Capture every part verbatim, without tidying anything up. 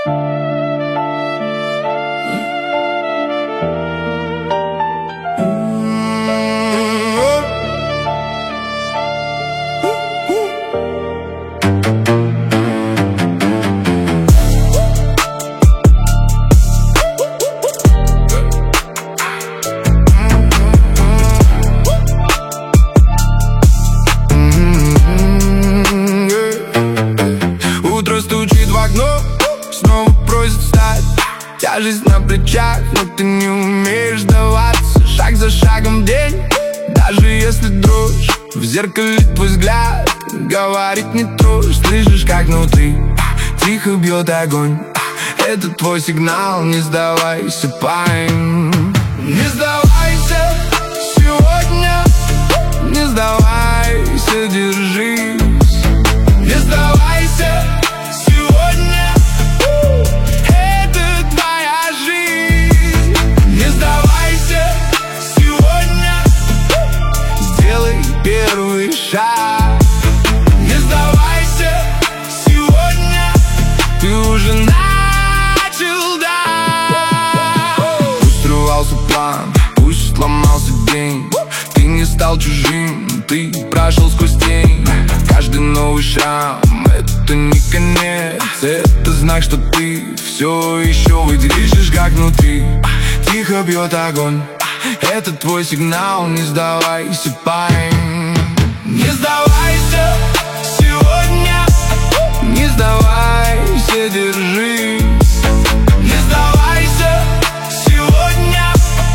Снова просит встать, тяжесть на плечах, но ты не умеешь сдаваться. Шаг за шагом в день, даже если дрожь. В зеркале твой взгляд говорит не трожь. Слышишь, как внутри тихо бьет огонь. Это твой сигнал, не сдавайся, парень. Не сдавайся сегодня, не сдавайся, держись. Не сдавайся сегодня, это твоя жизнь. Не сдавайся сегодня, сделай первый шаг. Не сдавайся сегодня, ты уже начал, да. Пусть срывался план, пусть сломался день, ты не стал чужим, ты прошел сквозь тень. Каждый новый шрам — это не конец, это знак, что ты все еще выдержишь, как внутри тихо бьет огонь. Это твой сигнал, не сдавайся, парень. Не сдавайся сегодня, не сдавайся, держись. Не сдавайся сегодня,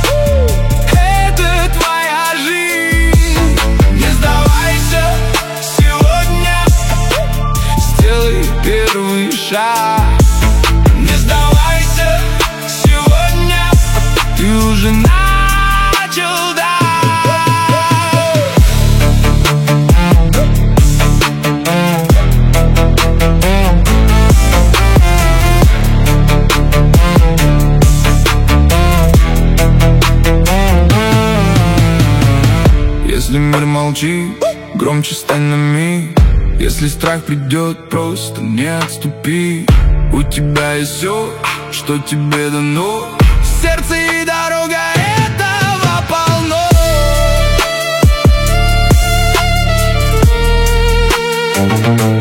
это твоя жизнь. Не сдавайся сегодня, сделай первый шаг. Не сдавайся сегодня, ты уже начал, да. Если мир молчит, громче стань на миг. Если страх придет, просто не отступи. У тебя есть все, что тебе дано. Сердце и дорога этого полно.